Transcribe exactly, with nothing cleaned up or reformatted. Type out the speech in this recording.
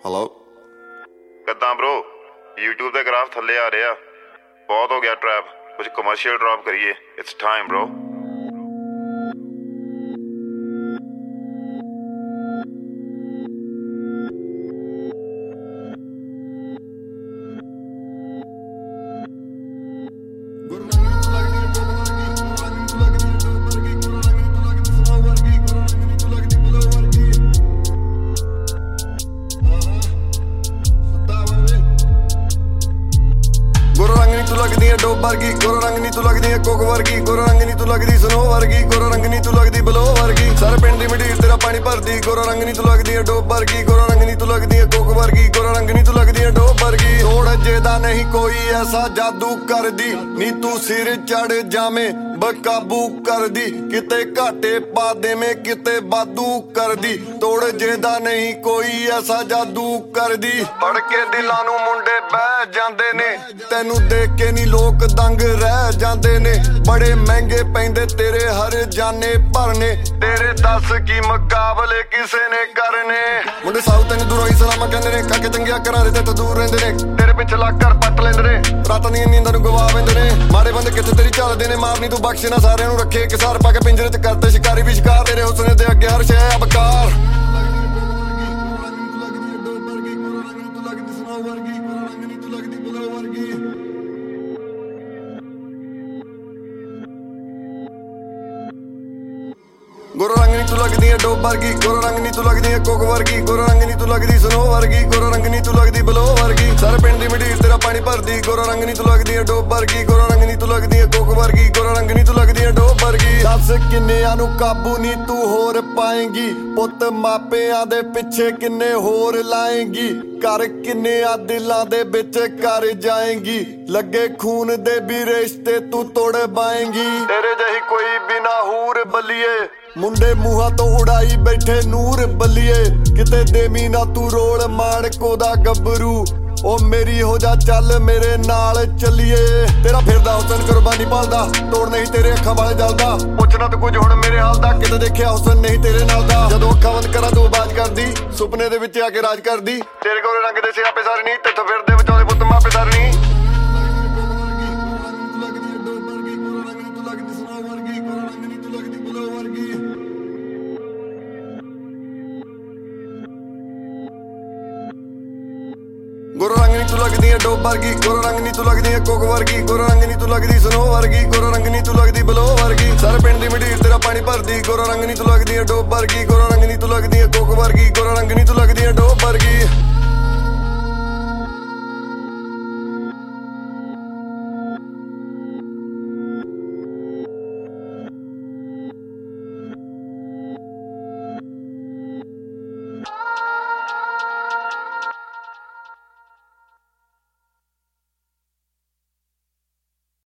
hello ਕਿੱਦਾਂ bro YouTube ਤੇ graph ਥੱਲੇ ਆ ਰਿਹਾ ਬਹੁਤ ਹੋ ਗਿਆ ਟਰੈਪ ਕੁਝ ਕਮਰਸ਼ੀਅਲ ਡ੍ਰੌਪ ਕਰੀਏ ਇਟਸ ਟਾਈਮ ਬ్రో लगदी है डोब वर्गी गोरा रंग नी तू लगदी है कोक वर्गी गोरा रंग नी तू लगदी स्नो वर्गी गोरा रंग नी तू लगदी बलो वर्गी सारे पिंड दी मंडीर तेरा पानी भरदी गोरा रंग नी तू लगदी है डोब वर्गी गोरा रंग नी तू लगदी है कोक वर्गी गोरा रंग नी तू लगदी है डोब वर्गी तोड़ जेदा नहीं कोई ऐसा जादू कर दी नी तू सिर चढ़ जामे बेकाबू कर दी किते घाटे पा देवे किते बादू कर दी तोड़ जेदा नहीं कोई ऐसा जादू कर दी फड़ के दिलां नू मुंडे बह जांदे ने तैनू देख के नी लोक दंग रह जांदे ने बड़े महंगे पैंदे तेरे हर जाने भरने तेरे दस की मुकाबले किसे ने करने मुंडे साउथ तैनू दूरों ही सलामा कहंदे ने काके चंगिया घरां दे ते दूर रहिंदे ने तेरे पिछे लग कर पट लैंदे ने रातां दी नींदां नू गवा वैंदे ने माड़े बंदे किथे तेरी चलदे ने मारनी तू बख्शे ना सारिआं नू रखे किसार पा के पिंजरे च करते शिकारी भी शिकार तेरे हुस्न दे अगे हर शै अबकार गोरा रंग नी तू लगदी है डोब वर्गी गोरा रंग नी तू लगदी है कोक वर्गी गोरा रंग नी तू लगदी स्नो वर्गी गोरा रंग नी तू लगदी बलो वर्गी सारे पिंड दी मंडीर तेरा पानी भरदी गोरा रंग नी तू लगदी है डोब वर्गी गोरा रंग नी तू लगदी है कोक वर्गी गोरा रंग नी तू लगदी है डोब वर्गी दस किन्नियां नू काबू नी तू होर पाएंगी पुੱਤ ਮਾਪਿਆਂ ਦੇ ਪਿੱਛੇ ਕਿੰਨੇ ਹੋਰ ਲਾਏਂਗੀ कर किन्नियां दिलां दे विच कर जाएंगी लगे खून दे भी रिश्ते तू तोड़ पाएंगी तेरे जही कोई बिना हूर बलिए मुंडे मुहां तो उड़ाई बैठे नूर बलिए किते देवी ना तू रोल माणको दा गबरू ओ मेरी हो जा चल मेरे नाल चलिए तेरा फिरदा हुसन कुर्बानी पालदा तोड़ नहीं तेरे अखां वाले जलदा पुछना तो कुछ हुण मेरे हाल दा किते देखिया हुसन नहीं तेरे नाल दा जदों अखां बंद करा तू आवाज करदी सुपने दे विच आके राज करदी तेरे गोरे रंग दे सियापे सारे नहीं तेथों फिरदे विचोले पुੱਤ मापे सारे नहीं गोरा रंग नी तू लगदी है डोब वर्गी गोरा रंग नी तू लगदी है कोक वर्गी गोरा रंग नी तू लगदी स्नो वर्गी गोरा रंग नी तू लगदी बलो वर्गी सारे पिंड दी मंडीर तेरा पानी भरदी गोरा रंग नी तू लगदी है डोब वर्गी गोरा रंग नी तू लगदी है कोक वर्गी गोरा रंग नी तू लगदी